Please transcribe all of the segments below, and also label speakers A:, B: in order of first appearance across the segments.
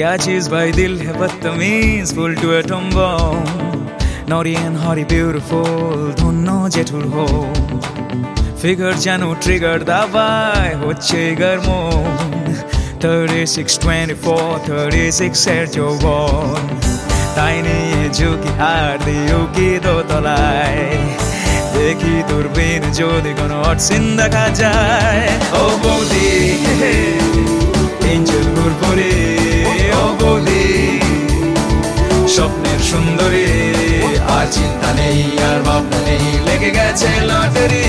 A: क्या चीज भाई दिल है बदतमीज full to atom bomb naughty and haughty beautiful ধন্য জেঠুর হো ফিগার যেন ট্রিগার দাবায় হচ্ছে গরমন 36 24 36 এর যৌবন তাই নিয়ে ঝুঁকি আর দিও কি দোতলায় দেখি দূরবীন যদি কোনো অটসিন দেখা যায় ও বৌদি এঞ্জেল ঘুরপরে ও বৌদি স্বপ্নের সুন্দরী আর চিন্তা নেই আর ভাবনা নেই লেগে গেছে লটারি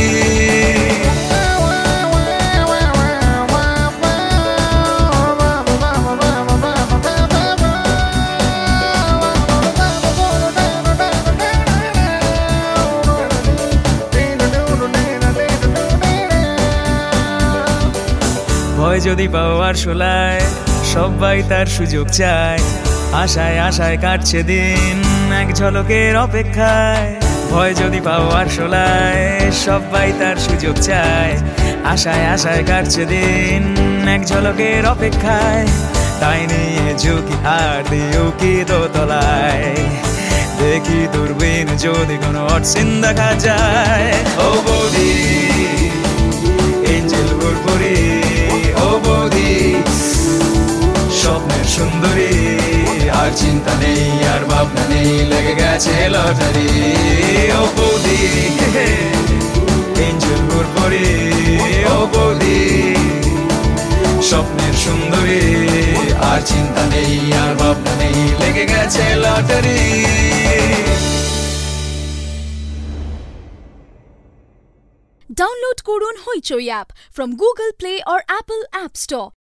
A: ভয় যদি পাওয়ার শোলায় সবাই তার সুযোগ চায় আশায় আশায় কাটছে দিন এক ঝলকের অপেক্ষায় ভয় যদি পাওয়ার শোলায় সবাই তার সুযোগ চায় আশায় আশায় কাটছে দিন এক ঝলকের অপেক্ষায় তাই নিয়ে ঝুঁকি আর দিও কি দোতলায় দেখি দূরবীন যদি কোনো অটসিন দেখা যায় ও বৌদি এঞ্জেল ঘুরপরি ও বৌদি স্বপ্নের সুন্দরী আর চিন্তা নেই আর ভাবনা নেই লেগে গেছে লটারি ও বৌদি এঞ্জেল ঘুরপরি ও বৌদি স্বপ্নের সুন্দরী আর চিন্তা নেই আর ভাবনা নেই লেগে গেছে লটারি
B: ডাউনলোড করুন Hoichoi app from Google Play or Apple App Store.